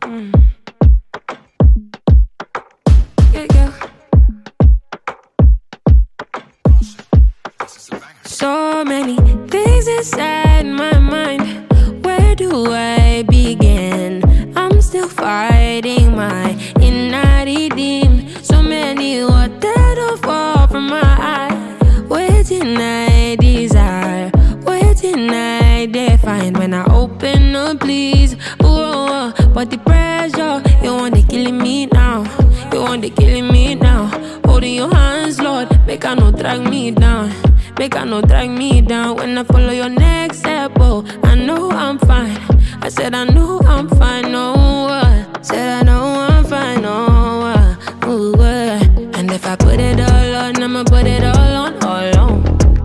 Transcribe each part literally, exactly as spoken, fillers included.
Mm. Yeah, yeah. So many things inside my mind. Where do I begin? I'm still fighting my inner redeem. So many what that fall from my eye. Waiting I desire, waiting I define. When I open up, please. Ooh, but the pressure, you want to killing me now. You want to killing me now. Holding your hands, Lord, make I no drag me down. Make I no drag me down. When I follow your next step, oh, I know I'm fine. I said I know I'm fine, no uh, said I know I'm fine, no uh, ooh, uh. And if I put it all on, I'ma put it all on, all on.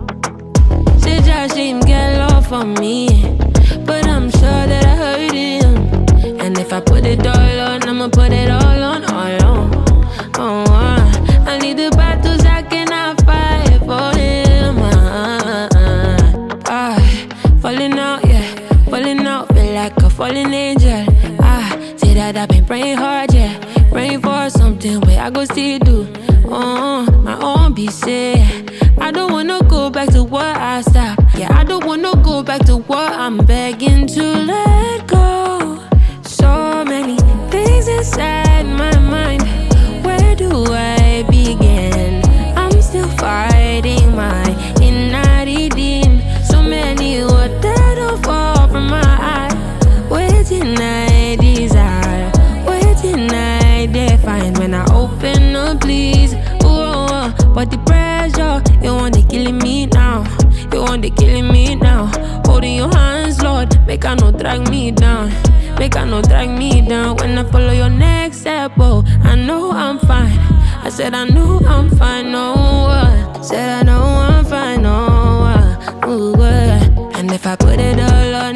Say Josh didn't get love for me, but I'm sure that I hurt him. And if I put it all on, I'ma put it all on, all on. Oh, uh. I need the battles I cannot fight for him. Uh, uh, uh. Falling out, yeah, falling out, feel like a fallen angel. Ah, say that I've been praying hard, yeah, praying for something where I go still do. Oh, my own be said. I don't wanna go back to what I stopped. Yeah, I don't wanna go back to what I'm begging to let go. So many things inside my mind. Where do I begin? I'm still fighting my inner redeem. So many what that fall from my eye. Waiting I desire, waiting I define. When I open up, please. Ooh, but the pressure, you want to killing me now. You want to killing me now. Holding your hands, Lord, make I no drag me down. Make I no drag me down. When I follow your next step, oh, I know I'm fine. I said I know I'm fine, no uh, said I know I'm fine, no uh, ooh, uh. And if I put it all on,